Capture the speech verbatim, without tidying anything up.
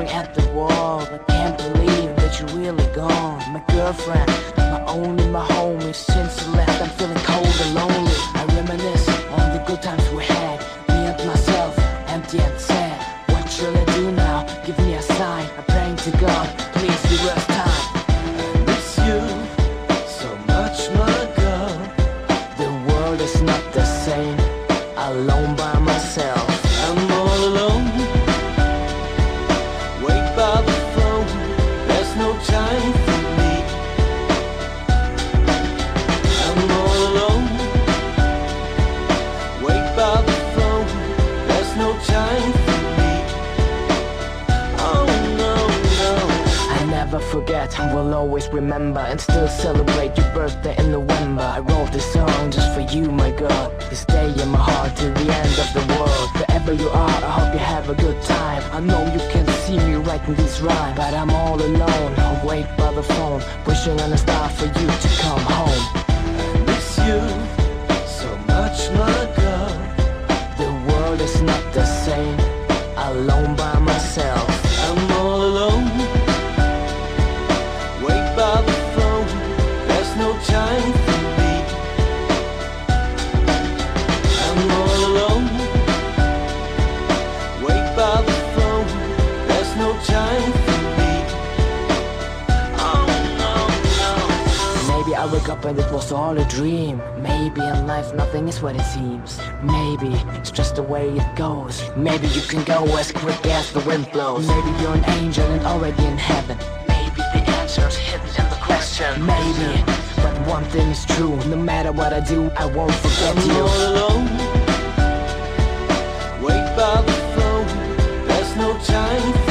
staring at the wall. I can't believe that you're really gone. My girlfriend, my only, my homie. Since you left, I'm feeling cold and lonely. I reminisce on the good times we had. Me and myself, empty and sad. What shall I do now? Give me a sign. I'm praying to God, please give us time. I miss you so much, my girl. The world is not the same. Alone by myself. I'm all alone. Wait by the phone. There's no time for me. I'm all alone. Wait by the phone. There's no time for me. Oh no, no. I never forget, will always remember, and still celebrate your birthday in November. I wrote this song just for you, my girl. You stay in my heart till the end of the world. Wherever you are, I hope you have a good time. I know you can see me writing these rhymes, but I'm all alone. I wait by the phone, wishing on a star for you to come home. I miss you so much, my girl. The world is not the same. Alone by myself. I'm all alone. Wait by the phone. There's no time for me. I'm all alone. Wait by the phone. There's no time for me. Oh no, no. Maybe I woke up and it was all a dream. Maybe in life nothing is what it seems. Maybe it's just the way it goes. Maybe you can go as quick as the wind blows. Maybe you're an angel and already in heaven. Maybe the answer's hidden in the question. Maybe, but one thing is true. No matter what I do, I won't forget I'm you. all alone. Wait by the phone. There's no time